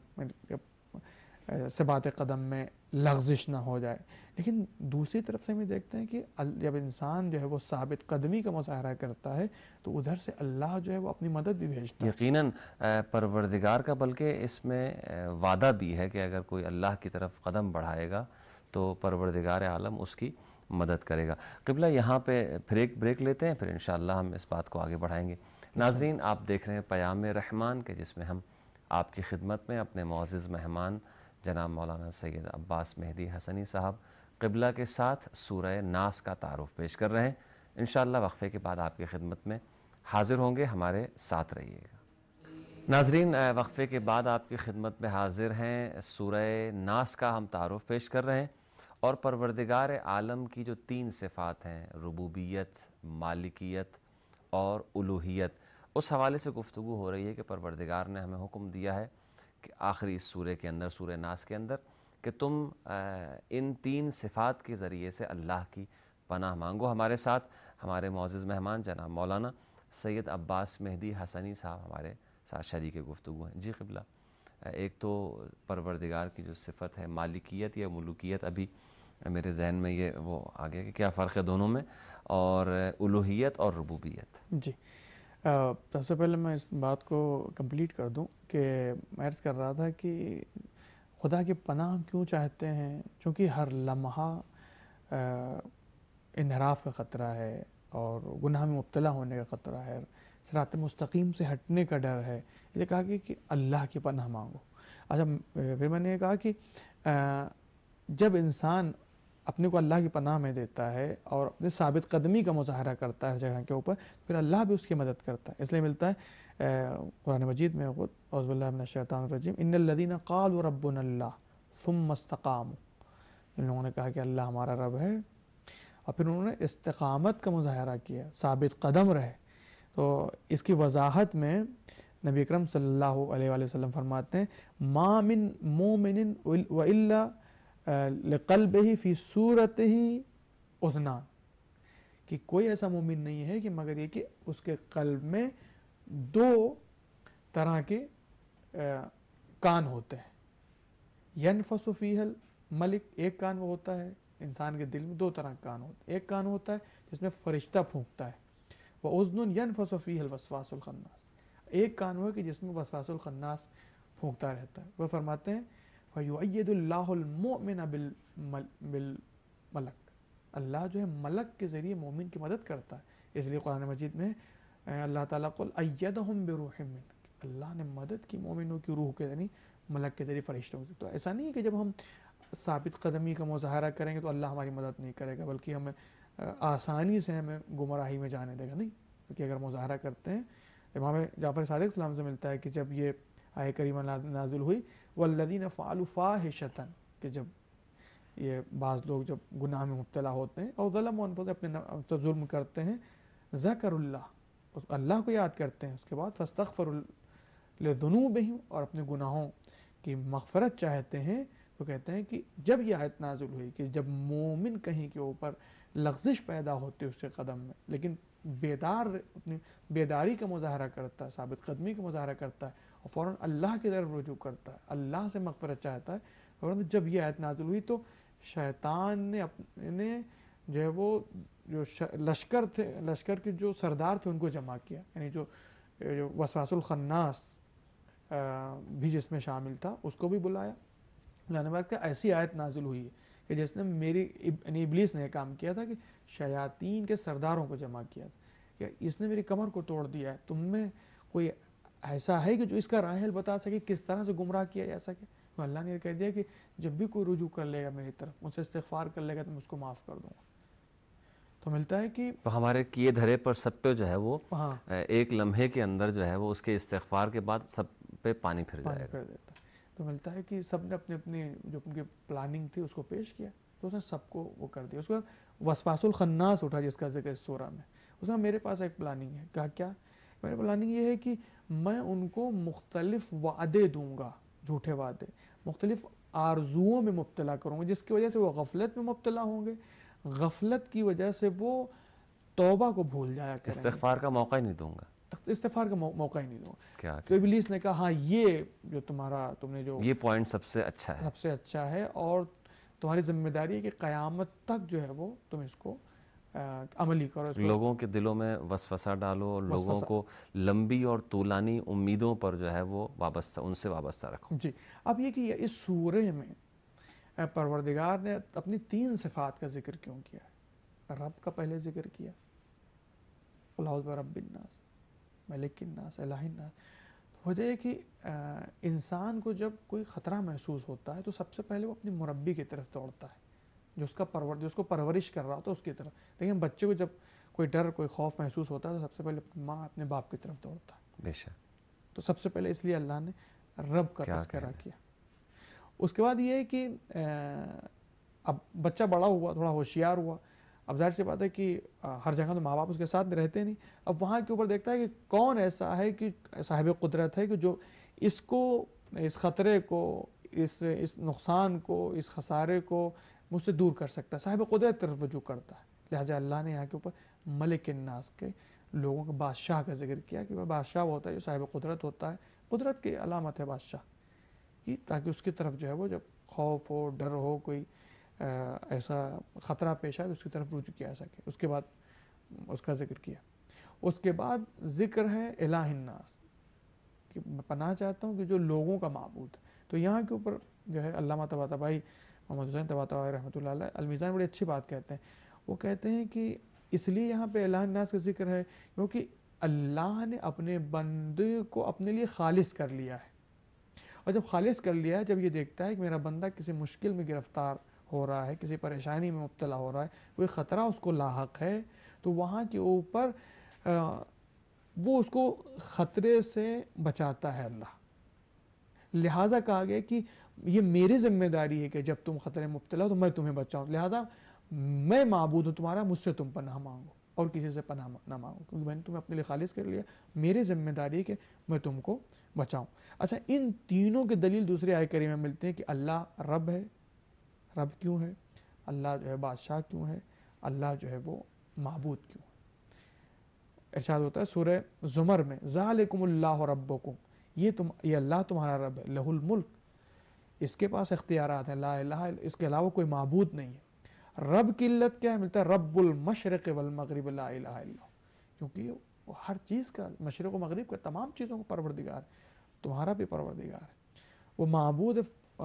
ثبات قدم میں لغزش نہ ہو جائے، لیکن دوسری طرف سے ہم دیکھتے ہیں کہ جب انسان جو ہے وہ ثابت قدمی کا مظاہرہ کرتا ہے تو ادھر سے اللہ جو ہے وہ اپنی مدد بھی بھیجتا ہے۔ یقیناً پروردگار کا بلکہ اس میں وعدہ بھی ہے کہ اگر کوئی اللہ کی طرف قدم بڑھائے گا تو پروردگار عالم اس کی مدد کرے گا۔ قبلہ یہاں پہ بریک لیتے ہیں، پھر انشاءاللہ ہم اس بات کو آگے بڑھائیں گے۔ ناظرین، آپ دیکھ رہے ہیں پیام رحمان کے، جس میں ہم آپ کی خدمت میں اپنے معزز مہمان جناب مولانا سید عباس مہدی حسنی صاحب قبلہ کے ساتھ سورہ ناس کا تعارف پیش کر رہے ہیں۔ انشاءاللہ وقفے کے بعد آپ کی خدمت میں حاضر ہوں گے، ہمارے ساتھ رہیے گا۔ ناظرین، وقفے کے بعد آپ کی خدمت میں حاضر ہیں، سورہ ناس کا ہم تعارف پیش کر رہے ہیں، اور پروردگار عالم کی جو تین صفات ہیں، ربوبیت، مالکیت اور الوہیت، اس حوالے سے گفتگو ہو رہی ہے کہ پروردگار نے ہمیں حکم دیا ہے کہ آخری اس سورہ کے اندر، سورہ ناس کے اندر، کہ تم ان تین صفات کے ذریعے سے اللہ کی پناہ مانگو۔ ہمارے ساتھ ہمارے معزز مہمان جناب مولانا سید عباس مہدی حسنی صاحب ہمارے ساتھ شریک گفتگو ہیں۔ جی قبلہ، ایک تو پروردگار کی جو صفت ہے مالکیت یا ملوکیت، ابھی میرے ذہن میں یہ وہ آ گیا کہ کیا فرق ہے دونوں میں، اور الوہیت اور ربوبیت۔ جی، سب سے پہلے میں اس بات کو کمپلیٹ کر دوں کہ میں عرض کر رہا تھا کہ خدا کی پناہ ہم کیوں چاہتے ہیں، چونکہ ہر لمحہ انحراف کا خطرہ ہے اور گناہ میں مبتلا ہونے کا خطرہ ہے، صراط مستقیم سے ہٹنے کا ڈر ہے، اس لیے کہا کہ اللہ کی پناہ مانگو۔ اچھا، پھر میں نے یہ کہا کہ جب انسان اپنے کو اللہ کی پناہ میں دیتا ہے اور اپنے ثابت قدمی کا مظاہرہ کرتا ہے ہر جگہ کے اوپر، پھر اللہ بھی اس کی مدد کرتا ہے. اس لیے ملتا ہے قرآن مجید میں خود اعوذ باللہ من الشیطان الرجیم ان الذین قالوا ربنا اللہ ثم استقاموا، ان لوگوں نے کہا کہ اللہ ہمارا رب ہے اور پھر انہوں نے استقامت کا مظاہرہ کیا، ثابت قدم رہے. تو اس کی وضاحت میں نبی اکرم صلی اللہ علیہ وآلہ وسلم فرماتے ہیں ما من مومن والا لقلبہ فی صورتہ اذنان، کہ کوئی ایسا مومن نہیں ہے کہ مگر یہ کہ اس کے قلب میں دو طرح کے کان ہوتے ہیں. ینفس فیہ الملک، ایک کان وہ ہوتا ہے انسان کے دل میں، دو طرح کان ہوتے ہیں. ایک کان ہوتا ہے جس میں فرشتہ پھونکتا ہے، وَأُذْنٌ يَنْفَسُ فِيهَا الْوَسْوَاسُ الْخَنَّاسُ، ایک کان ہو کہ جس میں وسواس الخناس پھونکتا رہتا ہے. وہ فرماتے ہیں فَيُؤَيِّدُ اللَّهُ الْمُؤْمِنَ بِالْمَلَكِ، اللہ جو ہے ملک کے ذریعے مومن کی مدد کرتا ہے. اس لیے قرآن مجید میں اللہ تعالیٰ قل أَيَّدَهُمْ بِرُوحٍ مِّنْهُ، اللہ نے مدد کی مومنوں کی روح کے ذریعے، ملک کے ذریعے فرشتوں سے. تو ایسا نہیں ہے کہ جب ہم ثابت قدمی کا مظاہرہ کریں گے تو اللہ ہماری مدد نہیں کرے گا، بلکہ ہمیں آسانی سے ہمیں گمراہی میں جانے دے گا. نہیں، کیونکہ اگر مظاہرہ کرتے ہیں، امام جعفر صادق السلام سے ملتا ہے کہ جب یہ آیہ کریمہ نازل ہوئی والذین فعلوا فاحشۃ، کہ جب یہ بعض لوگ جب گناہ میں مبتلا ہوتے ہیں اور ظلموا انفسہم، اپنے نفس پر ظلم کرتے ہیں، ذکر اللہ کو یاد کرتے ہیں، اس کے بعد فاستغفروا لذنوبہم، اور اپنے گناہوں کی مغفرت چاہتے ہیں، تو کہتے ہیں کہ جب یہ آیت نازل ہوئی کہ جب مومن کہیں کے اوپر لغزش پیدا ہوتی ہے اس کے قدم میں، لیکن اپنی بیداری کا مظاہرہ کرتا ہے، ثابت قدمی کا مظاہرہ کرتا ہے اور فوراً اللہ کی طرف رجوع کرتا ہے، اللہ سے مغفرت چاہتا ہے. اور جب یہ آیت نازل ہوئی تو شیطان نے اپنے جو ہے وہ جو لشکر کے جو سردار تھے ان کو جمع کیا، یعنی جو وسواس الخناس بھی جس میں شامل تھا اس کو بھی بلایا. بلانے بعد کہ ایسی آیت نازل ہوئی ہے کہ جس نے یعنی ابلیس نے یہ کام کیا تھا کہ شیاطین کے سرداروں کو جمع کیا تھا کہ اس نے میری کمر کو توڑ دیا ہے، تم میں کوئی ایسا ہے کہ جو اس کا راہ حل بتا سکے، کس طرح سے گمراہ کیا جا سکے. تو اللہ نے یہ کہہ دیا کہ جب بھی کوئی رجوع کر لے گا میری طرف، مجھ سے استغفار کر لے گا تو میں اس کو معاف کر دوں گا. تو ملتا ہے کہ تو ہمارے کیے دھرے پر سب پہ جو ہے وہ ہاں ایک لمحے کے اندر جو ہے وہ اس کے استغفار کے بعد سب پہ پانی پھر جائے گا. کر دیتا ہے. تو ملتا ہے کہ سب نے اپنے اپنے جو ان کی پلاننگ تھی اس کو پیش کیا، تو اس نے سب کو وہ کر دیا. اس کا وسواس الخناس اٹھا جس کا ذکر اس سورہ میں، اس نے میرے پاس ایک پلاننگ ہے. کہا کیا؟ میری پلاننگ یہ ہے کہ میں ان کو مختلف وعدے دوں گا، جھوٹے وعدے، مختلف آرزوؤں میں مبتلا کروں گا جس کی وجہ سے وہ غفلت میں مبتلا ہوں گے، غفلت کی وجہ سے وہ توبہ کو بھول جایا کریں گے، استغفار کا موقع ہی نہیں دوں گا. استغفار کا موقع ہی نہیں دوں گا. کیا تو ابلیس نے کہا ہاں یہ جو تم نے جو یہ پوائنٹ سب سے اچھا ہے. سب سے اچھا ہے اور تمہاری ذمہ داری ہے کہ قیامت تک جو ہے وہ تم اس کو عملی کرو. اس کو لوگوں کے دلوں میں وسوسہ ڈالو اور لوگوں کو لمبی اور طولانی امیدوں پر جو ہے وہ وابستہ، ان سے وابستہ رکھو. جی. اب یہ کہ اس سورہ میں پروردگار نے اپنی 3 صفات کا ذکر کیوں کیا ہے؟ رب کا پہلے ذکر کیا، قل اعوذ برب الناس ملک الناس الہ الناس. وجہ ہے کہ انسان کو جب کوئی خطرہ محسوس ہوتا ہے تو سب سے پہلے وہ اپنے مربی کی طرف دوڑتا ہے، جو اس کو پرورش کر رہا ہوتا ہے اس کی طرف. لیکن بچے کو جب کوئی ڈر، کوئی خوف محسوس ہوتا ہے تو سب سے پہلے ماں اپنے باپ کی طرف دوڑتا ہے. بے شک. تو سب سے پہلے اس لیے اللہ نے رب کا تذکرہ کیا. اس کے بعد یہ ہے کہ اب بچہ بڑا ہوا، تھوڑا ہوشیار ہوا، اب ظاہر سی بات ہے کہ ہر جگہ تو ماں باپ اس کے ساتھ رہتے نہیں. اب وہاں کے اوپر دیکھتا ہے کہ کون ایسا ہے کہ صاحب قدرت ہے کہ جو اس کو، اس خطرے کو، اس نقصان کو، اس خسارے کو مجھ سے دور کر سکتا ہے. صاحب قدرت طرف رجوع کرتا ہے. لہٰذا اللہ نے یہاں کے اوپر ملک الناس کے، لوگوں کے بادشاہ کا ذکر کیا کہ وہ بادشاہ ہوتا ہے جو صاحب قدرت ہوتا ہے. قدرت کی علامت ہے بادشاہ کی، تاکہ اس کی طرف جو ہے وہ جب خوف ہو، ڈر ہو، کوئی ایسا خطرہ پیش آئے تو اس کی طرف رجوع کیا جا سکے. اس کے بعد اس کا ذکر کیا. اس کے بعد ذکر ہے الہ الناس، کہ میں پناہ چاہتا ہوں کہ جو لوگوں کا معبود ہے. تو یہاں کے اوپر جو ہے علامہ طباطبائی، محمد حسین طباطبائی رحمۃ اللہ علیہ المیزان بڑی اچھی بات کہتے ہیں. وہ کہتے ہیں کہ اس لیے یہاں پہ الہ الناس کا ذکر ہے کیونکہ اللہ نے اپنے بندے کو اپنے لیے خالص کر لیا ہے، اور جب خالص کر لیا ہے، جب یہ دیکھتا ہے کہ میرا بندہ کسی مشکل میں گرفتار ہو رہا ہے, کسی پریشانی میں مبتلا ہو رہا ہے, کوئی خطرہ اس کو لاحق ہے, تو وہاں کے اوپر وہ اس کو خطرے سے بچاتا ہے اللہ. لہٰذا کہا گیا کہ یہ میری ذمہ داری ہے کہ جب تم خطرے میں مبتلا ہو تو میں تمہیں بچاؤں, لہٰذا میں معبود ہوں تمہارا, مجھ سے تم پناہ مانگو اور کسی سے پناہ نہ مانگو, کیونکہ میں نے تمہیں اپنے لیے خالص کر لیا, میری ذمہ داری ہے کہ میں تم کو بچاؤں. اچھا, ان تینوں کے دلیل دوسرے آیت کریمہ میں ملتے ہیں کہ اللہ رب ہے. رب کیوں ہے؟ اللہ جو ہے بادشاہ کیوں ہے؟ اللہ جو ہے وہ معبود کیوں ہے؟ ارشاد ہوتا ہے سورہ زمر میں, ذالکم اللہ ربکم, یہ اللہ تمہارا رب ہے, لہ الملک, اس کے پاس اختیارات ہیں, لا الہ اس کے علاوہ کوئی معبود نہیں ہے. رب کی علت کیا ہے؟ ملتا ہے رب المشرق والمغرب لا الہ الا, کیونکہ وہ ہر چیز کا, مشرق و مغرب کا تمام چیزوں کا پروردگار ہے, تمہارا بھی پروردگار ہے. وہ معبود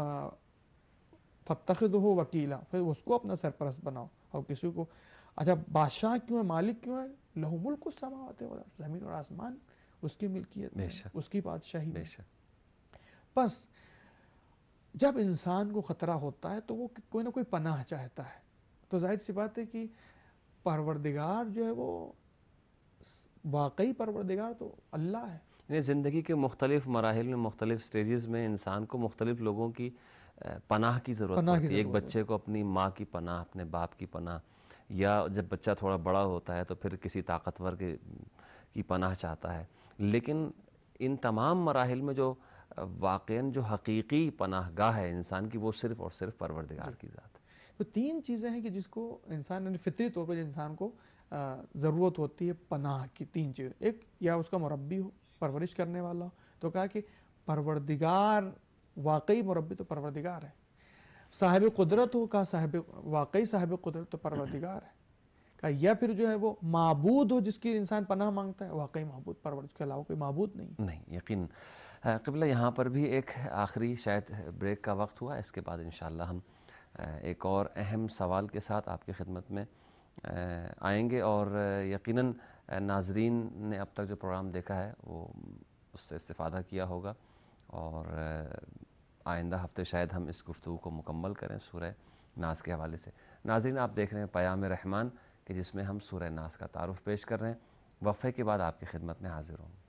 فاتخذہ وکیلا, پھر اس کو اپنا سرپرست بناؤ اور کسی کو. اچھا, بادشاہ کیوں ہے, مالک کیوں ہے؟ لہ ملک السماوات والارض, زمین اور آسمان اس کی ملکیت میں, اس کی بادشاہی میں. بس جب انسان کو خطرہ ہوتا ہے تو وہ کوئی نہ کوئی پناہ چاہتا ہے, تو ظاہر سی بات ہے کہ پروردگار جو ہے وہ واقعی پروردگار تو اللہ ہے. یعنی زندگی کے مختلف مراحل میں, مختلف سٹیجز میں انسان کو مختلف لوگوں کی پناہ کی ضرورت پڑتی ہے. ایک بچے کو اپنی ماں کی پناہ, اپنے باپ کی پناہ, یا جب بچہ تھوڑا بڑا ہوتا ہے تو پھر کسی طاقتور کی پناہ چاہتا ہے. لیکن ان تمام مراحل میں جو واقعاً جو حقیقی پناہ گاہ ہے انسان کی, وہ صرف اور صرف پروردگار کی ذات ہے. تو تین چیزیں ہیں کہ جس کو انسان, فطری طور پر انسان کو ضرورت ہوتی ہے پناہ کی. تین چیزیں, ایک یا اس کا مربی ہو, پرورش کرنے والا ہو, تو کہا کہ پروردگار, واقعی مربی تو پروردگار ہے. صاحب قدرت ہو, کہا واقعی صاحب قدرت تو پروردگار ہے. کہا یا پھر جو ہے وہ معبود ہو جس کی انسان پناہ مانگتا ہے, واقعی معبود پرورش کے علاوہ کوئی معبود نہیں. یقین. قبلہ یہاں پر بھی ایک آخری شاید بریک کا وقت ہوا, اس کے بعد انشاءاللہ ہم ایک اور اہم سوال کے ساتھ آپ کی خدمت میں آئیں گے, اور یقیناً ناظرین نے اب تک جو پروگرام دیکھا ہے وہ اس سے استفادہ کیا ہوگا, اور آئندہ ہفتے شاید ہم اس گفتگو کو مکمل کریں سورہ ناس کے حوالے سے. ناظرین, آپ دیکھ رہے ہیں پیام رحمان کہ جس میں ہم سورہ ناس کا تعارف پیش کر رہے ہیں. وقفے کے بعد آپ کی خدمت میں حاضر ہوں.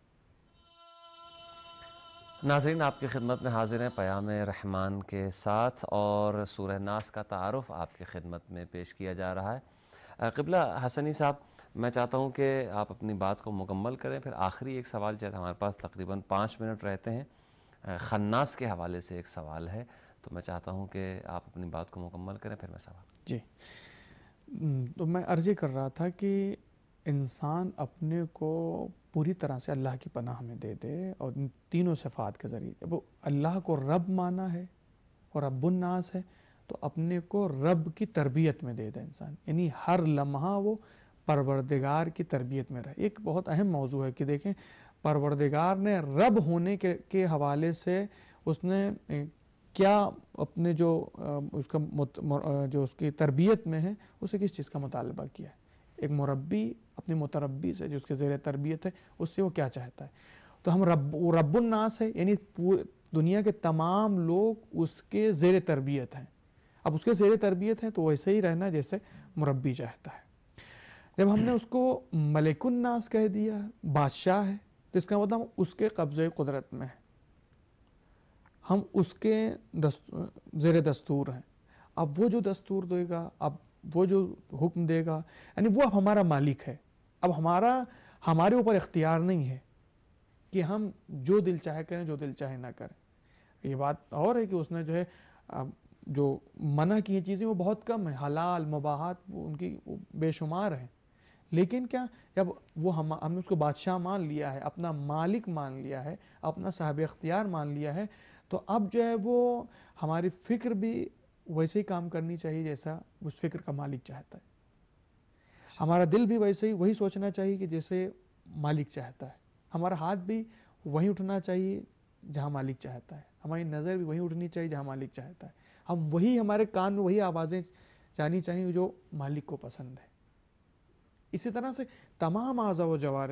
ناظرین, آپ کی خدمت میں حاضر ہیں پیام رحمان کے ساتھ, اور سورہ ناس کا تعارف آپ کی خدمت میں پیش کیا جا رہا ہے. قبلہ حسنی صاحب, میں چاہتا ہوں کہ آپ اپنی بات کو مکمل کریں, پھر آخری ایک سوال جو ہے ہمارے پاس تقریباً 5 منٹ رہتے ہیں, خناس کے حوالے سے ایک سوال ہے, تو میں چاہتا ہوں کہ آپ اپنی بات کو مکمل کریں, پھر میں سوال. جی, تو میں عرض یہ کر رہا تھا کہ انسان اپنے کو پوری طرح سے اللہ کی پناہ میں دے دے, اور ان تینوں صفات کے ذریعے وہ اللہ کو رب مانا ہے اور رب الناس ہے, تو اپنے کو رب کی تربیت میں دے دے انسان, یعنی ہر لمحہ وہ پروردگار کی تربیت میں رہے. ایک بہت اہم موضوع ہے کہ دیکھیں, پروردگار نے رب ہونے کے حوالے سے اس نے کیا اپنے جو اس کا جو اس کی تربیت میں ہے اسے کس چیز کا مطالبہ کیا ہے. ایک مربی اپنے متربی سے جو اس کے زیر تربیت ہے اس سے وہ کیا چاہتا ہے. تو ہم رب الناس ہے, یعنی دنیا کے تمام لوگ اس کے زیر تربیت ہیں. اب اس کے زیر تربیت ہیں تو ویسے ہی رہنا جیسے مربی چاہتا ہے. جب ہم نے اس کو ملک الناس کہہ دیا, بادشاہ ہے, تو اس کا مطلب اس کے قبضے قدرت میں ہے, ہم اس کے زیر دستور ہیں. اب وہ جو دستور دے گا, اب وہ جو حکم دے گا, یعنی وہ اب ہمارا مالک ہے. اب ہمارے اوپر اختیار نہیں ہے کہ ہم جو دل چاہے کریں, جو دل چاہے نہ کریں. یہ بات اور ہے کہ اس نے جو ہے جو منع کی ہیں چیزیں وہ بہت کم ہیں, حلال مباحات وہ ان کی بے شمار ہیں. لیکن کیا, جب وہ ہم نے اس کو بادشاہ مان لیا ہے, اپنا مالک مان لیا ہے, اپنا صاحب اختیار مان لیا ہے, تو اب جو ہے وہ ہماری فکر بھی ویسے ہی کام کرنی چاہیے جیسا اس فکر کا مالک چاہتا ہے. ہمارا دل بھی ویسے ہی وہی سوچنا چاہیے کہ جیسے مالک چاہتا ہے. ہمارا ہاتھ بھی وہی اٹھنا چاہیے جہاں مالک چاہتا ہے. ہماری نظر بھی وہی اٹھنی چاہیے جہاں مالک چاہتا ہے. ہمارے کان میں وہی آوازیں جانی چاہیے جو مالک کو پسند ہے. اسی طرح سے تمام اعضاء و جوارح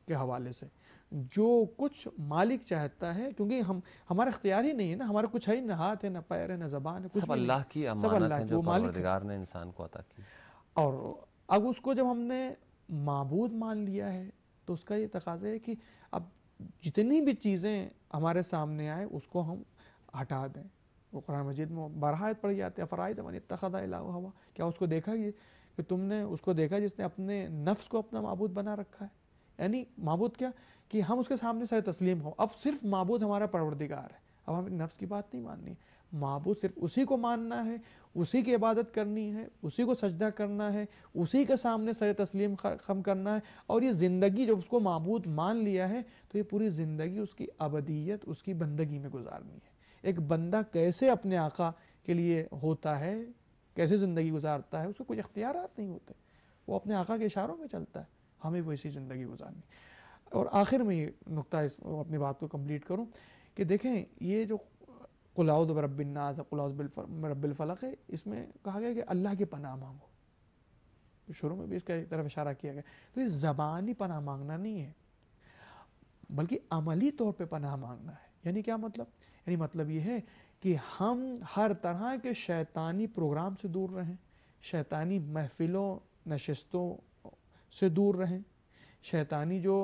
کے حوالے سے جو کچھ مالک چاہتا ہے، کیونکہ ہمارا اختیار ہی نہیں ہے نا، ہمارا کچھ ہے ہی، نہ ہاتھ ہے، نہ پیر ہے، نہ زبان ہے، کچھ سب بھی نہیں، اللہ کی سب امانت اللہ ہیں کی، جو وہ مالک ہے۔ پروردگار نے انسان کو عطا کی۔ اور اب اس کو جب ہم نے معبود مان لیا ہے تو اس کا یہ تقاضا ہے کہ اب جتنی بھی چیزیں ہمارے سامنے آئے اس کو ہم ہٹا دیں۔ وہ قرآن مجید میں بارہا آیت پڑھی جاتی ہے، افرائیت من اتخذ الہہ ہوا، کیا اس کو دیکھا یہ کہ تم نے اس کو دیکھا جس نے اپنے نفس کو اپنا معبود بنا رکھا ہے؟ یعنی معبود کیا کہ ہم اس کے سامنے سر تسلیم ہوں، اب صرف معبود ہمارا پروردگار ہے، اب ہمیں نفس کی بات نہیں ماننی ہے، معبود صرف اسی کو ماننا ہے، اسی کی عبادت کرنی ہے، اسی کو سجدہ کرنا ہے، اسی کے سامنے سر تسلیم خم کرنا ہے، اور یہ زندگی جب اس کو معبود مان لیا ہے تو یہ پوری زندگی اس کی ابدیت اس کی بندگی میں گزارنی ہے۔ ایک بندہ کیسے اپنے آقا کے لیے ہوتا ہے، کیسے زندگی گزارتا ہے، اس کو کوئی اختیارات نہیں ہوتے، وہ اپنے آقا کے اشاروں میں چلتا ہے، ہمیں وہ اسی زندگی گزارنی۔ اور آخر میں یہ نقطہ اپنی بات کو کمپلیٹ کروں کہ دیکھیں یہ جو قل اعوذ برب الناس، قل اعوذ برب الفلق ہے، اس میں کہا گیا کہ اللہ کی پناہ مانگو، شروع میں بھی اس کا ایک طرف اشارہ کیا گیا، تو یہ زبانی پناہ مانگنا نہیں ہے بلکہ عملی طور پہ پناہ مانگنا ہے۔ یعنی کیا مطلب؟ یعنی مطلب یہ ہے کہ ہم ہر طرح کے شیطانی پروگرام سے دور رہیں، شیطانی محفلوں نشستوں سے دور رہیں، شیطانی جو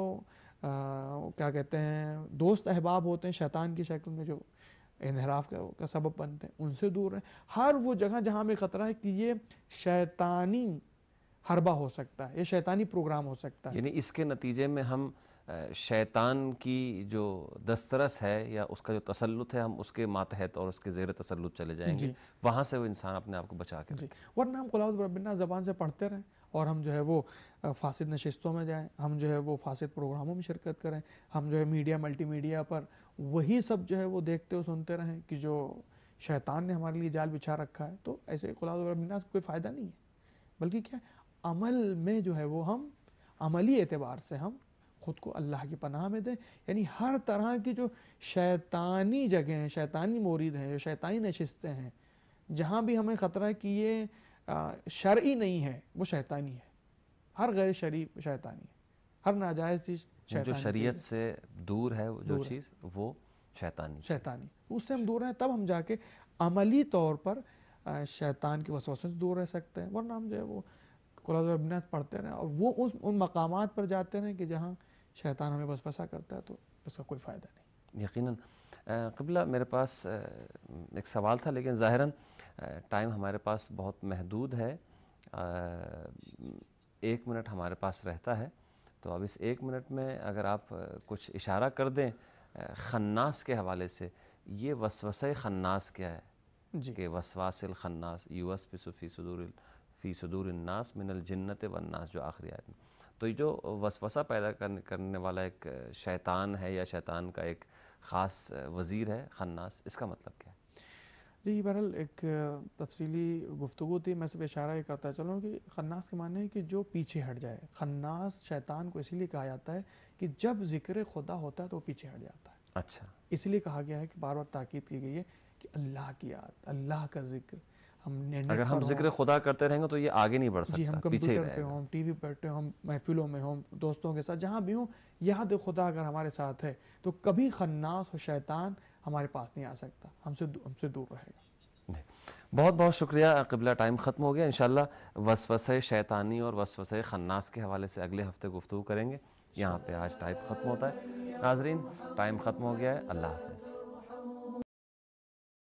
کیا کہتے ہیں دوست احباب ہوتے ہیں شیطان کی شکل میں جو انحراف کا سبب بنتے ہیں، ان سے دور رہیں۔ ہر وہ جگہ جہاں میں خطرہ ہے کہ یہ شیطانی حربہ ہو سکتا ہے، یہ شیطانی پروگرام ہو سکتا ہے، یعنی اس کے نتیجے میں ہم شیطان کی جو دسترس ہے یا اس کا جو تسلط ہے، ہم اس کے ماتحت اور اس کے زیر تسلط چلے جائیں گے، وہاں سے وہ انسان اپنے آپ کو بچا کے رکھے۔ ورنہ ہم قل اعوذ برب الناس زبان سے پڑھتے رہیں اور ہم جو ہے وہ فاسد نشستوں میں جائیں، ہم جو ہے وہ فاسد پروگراموں میں شرکت کریں، ہم جو ہے میڈیا ملٹی میڈیا پر وہی سب جو ہے وہ دیکھتے اور سنتے رہیں کہ جو شیطان نے ہمارے لیے جال بچھا رکھا ہے، تو ایسے قل اعوذ برب الناس کوئی فائدہ نہیں ہے، بلکہ کیا عمل میں جو ہے وہ ہم عملی اعتبار سے ہم خود کو اللہ کی پناہ میں دیں۔ یعنی ہر طرح کی جو شیطانی جگہیں ہیں، شیطانی مورد ہیں، جو شیطانی نشستیں ہیں، جہاں بھی ہمیں خطرہ ہے کہ یہ شرعی نہیں ہے وہ شیطانی ہے، ہر غیر شرعی شیطانی ہے، ہر ناجائز چیز شیطانی، جو شریعت سے دور ہے جو دور ہے، چیز وہ شیطانی شیطانی، اس سے ہم دور ہیں، تب ہم جا کے عملی طور پر شیطان کی وسوسے سے دور رہ سکتے ہیں۔ ورنہ ہم جو ہے وہ قل اعوذ برب الناس پڑھتے رہیں اور وہ ان مقامات پر جاتے رہیں کہ جہاں شیطان ہمیں وسوسہ کرتا ہے، تو اس کا کوئی فائدہ نہیں۔ یقیناً قبلہ میرے پاس ایک سوال تھا، لیکن ظاہراً ٹائم ہمارے پاس بہت محدود ہے، 1 منٹ ہمارے پاس رہتا ہے، تو اب اس 1 منٹ میں اگر آپ کچھ اشارہ کر دیں خناس کے حوالے سے، یہ وسوسہ خناس کیا ہے کہ وسواس الخناس یوسوس فی صدور الناس من الجنت والناس، جو آخری آیت میں، تو یہ جو وسوسہ پیدا کرنے والا ایک شیطان ہے یا شیطان کا ایک خاص وزیر ہے خناس، اس کا مطلب کیا ہے؟ جی بہرحال ایک تفصیلی گفتگو تھی، میں صرف اشارہ یہ کرتا چلوں کہ خناس کے معنی ہے کہ جو پیچھے ہٹ جائے۔ خناس شیطان کو اسی لیے کہا جاتا ہے کہ جب ذکر خدا ہوتا ہے تو وہ پیچھے ہٹ جاتا ہے، اچھا، اس لیے کہا گیا ہے کہ بار بار تاکید کی گئی ہے کہ اللہ کی یاد، اللہ کا ذکر، اگر ہم ذکر خدا کرتے رہیں گے تو یہ آگے نہیں بڑھ جی ہم سکتا، پیچھے ہی کمپیوٹر پہ رہے گا۔ ہوں، ٹی وی پہ بیٹھے ہوں، محفلوں میں ہوں، دوستوں کے ساتھ جہاں بھی ہوں، یاد خدا اگر ہمارے ساتھ ہے تو کبھی خناس اور شیطان ہمارے پاس نہیں آ سکتا، ہم سے دور رہے گا۔ بہت بہت شکریہ قبلہ، ٹائم ختم ہو گیا، انشاءاللہ وسوسہ شیطانی اور وسوسہ خناس کے حوالے سے اگلے ہفتے گفتگو کریں گے۔ یہاں پہ آج ٹائم ختم ہوتا ہے۔ ناظرین ٹائم ختم ہو گیا ہے، اللہ حافظ۔